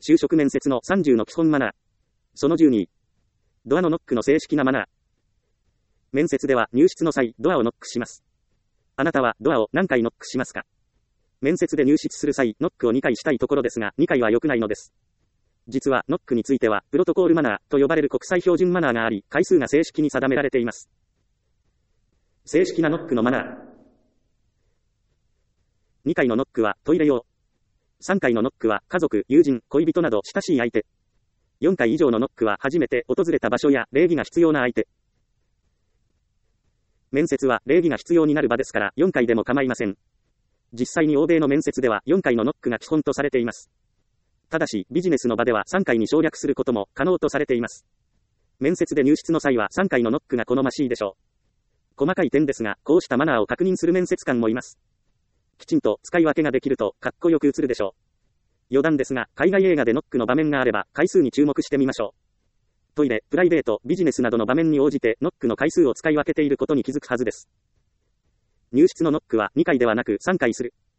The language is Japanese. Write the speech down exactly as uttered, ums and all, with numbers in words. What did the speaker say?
就職面接のさんじゅうの基本マナー。そのじゅうに。ドアのノックの正式なマナー。面接では入室の際、ドアをノックします。あなたはドアを何回ノックしますか？面接で入室する際、ノックをにかいしたいところですが、にかいは良くないのです。実は、ノックについては、プロトコールマナーと呼ばれる国際標準マナーがあり、回数が正式に定められています。正式なノックのマナー。にかいのノックはトイレ用。さんかいのノックは家族、友人、恋人など親しい相手。よんかい以上のノックは初めて訪れた場所や礼儀が必要な相手。面接は礼儀が必要になる場ですからよんかいでも構いません。実際に欧米の面接ではよんかいのノックが基本とされています。ただしビジネスの場ではさんかいに省略することも可能とされています。面接で入室の際はさんかいのノックが好ましいでしょう。細かい点ですが、こうしたマナーを確認する面接官もいます。きちんと使い分けができるとかっこよく映るでしょう。余談ですが、海外映画でノックの場面があれば回数に注目してみましょう。トイレ、プライベート、ビジネスなどの場面に応じてノックの回数を使い分けていることに気づくはずです。入室のノックはにかいではなくさんかいする。